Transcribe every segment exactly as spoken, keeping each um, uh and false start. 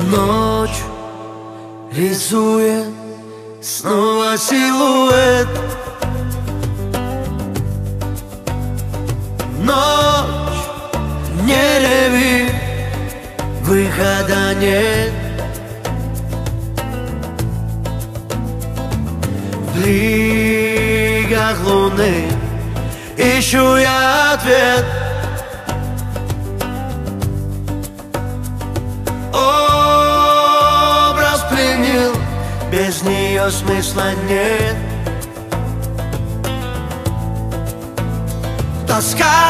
Ночь рисует снова силуэт. Ночь, не реви, выхода нет. В бликах луны ищу я ответ. Образ пленил, без нее смысла нет. Тоска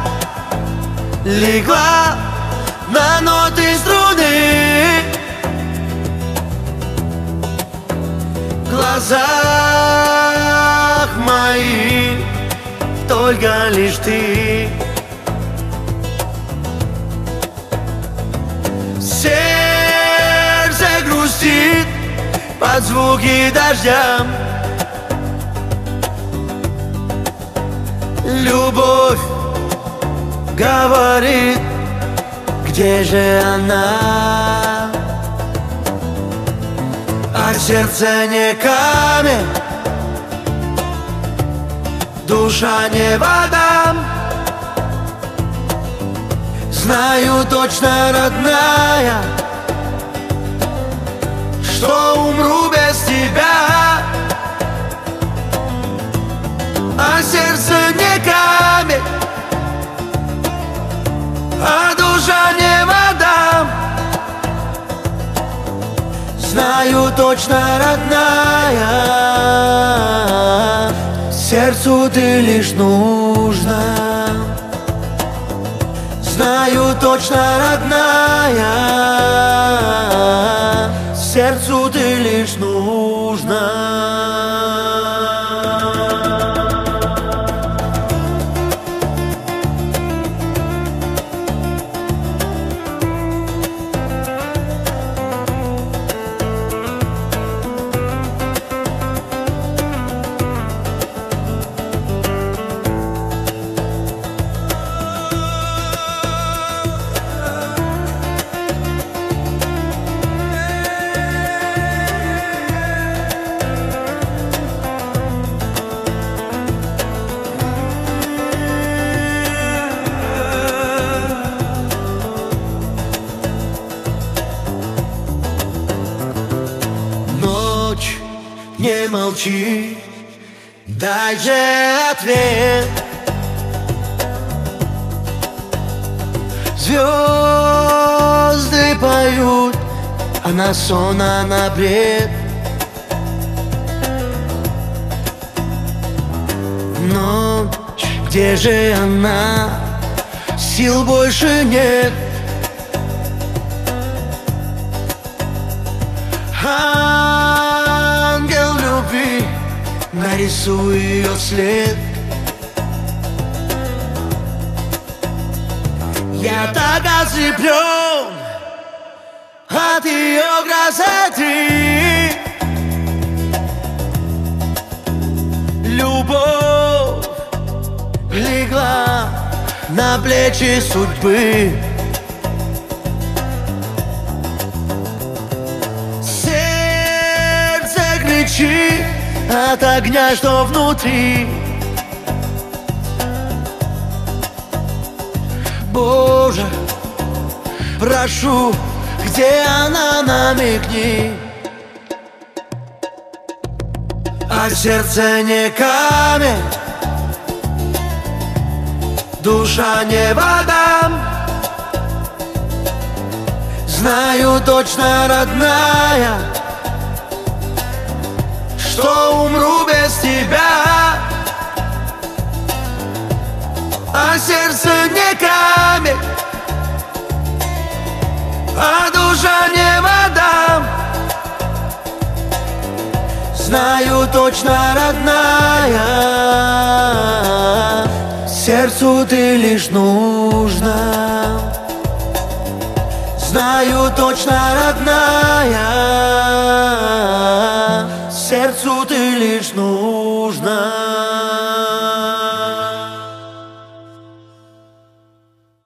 легла на ноты струны. В глазах моих только лишь ты. Сердце грустит под звуки дождя. Любовь говорит, где же она? А сердце не камень, душа не вода. Знаю точно, родная, что умру без тебя. А сердце не камень, а душа не вода. Знаю точно, родная, сердцу ты лишь нужна. Знаю точно, родная, сердцу ты лишь нужна. Не молчи, дай же ответ. Звезды поют, а на сон, а на бред. Ночь, где же она? Сил больше нет. Нарисуй ее след. Я так ослеплен от ее красоты. Любовь легла на плечи судьбы. Сердце кричит от огня, что внутри. Боже, прошу, где она, намекни. А сердце не камень, душа не вода. Знаю точно, родная, что умру без тебя. А сердце не камень, а душа не вода. Знаю точно, родная, сердцу ты лишь нужна. Знаю точно, родная, сердцу ты лишь нужна.